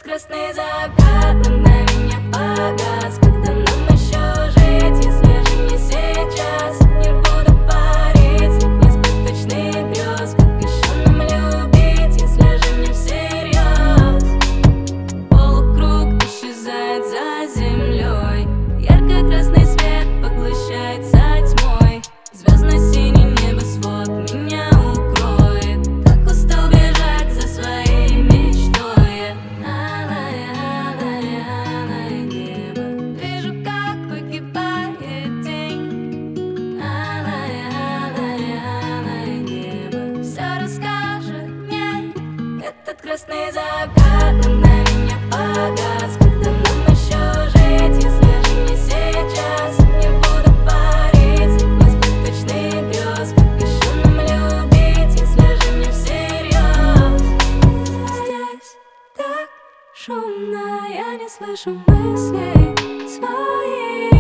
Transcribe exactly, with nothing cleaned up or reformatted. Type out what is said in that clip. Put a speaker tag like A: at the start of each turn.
A: красный закат на мгновенье погас. Когда нам еще жить, если же не сейчас? Не буду парить, нет несбыточных грез. Как еще нам любить, если же не всерьез? Полукруг исчезает за землей, ярко-красный свет поглощается тьмой. Звездно-синий небосвод меня укроет. Так устал бежать за своей мечтой. Алое, алое, алое небо. Вижу, как погибает день. Алое, алое, алое небо. Все расскажет мне этот красный закат на мгновенье погас. Когда нам еще жить, если же не сейчас? Не буду парить, нет несбыточных грез. Как еще нам любить, если же не всерьез? Здесь так шумно, я не слышу мыслей своих.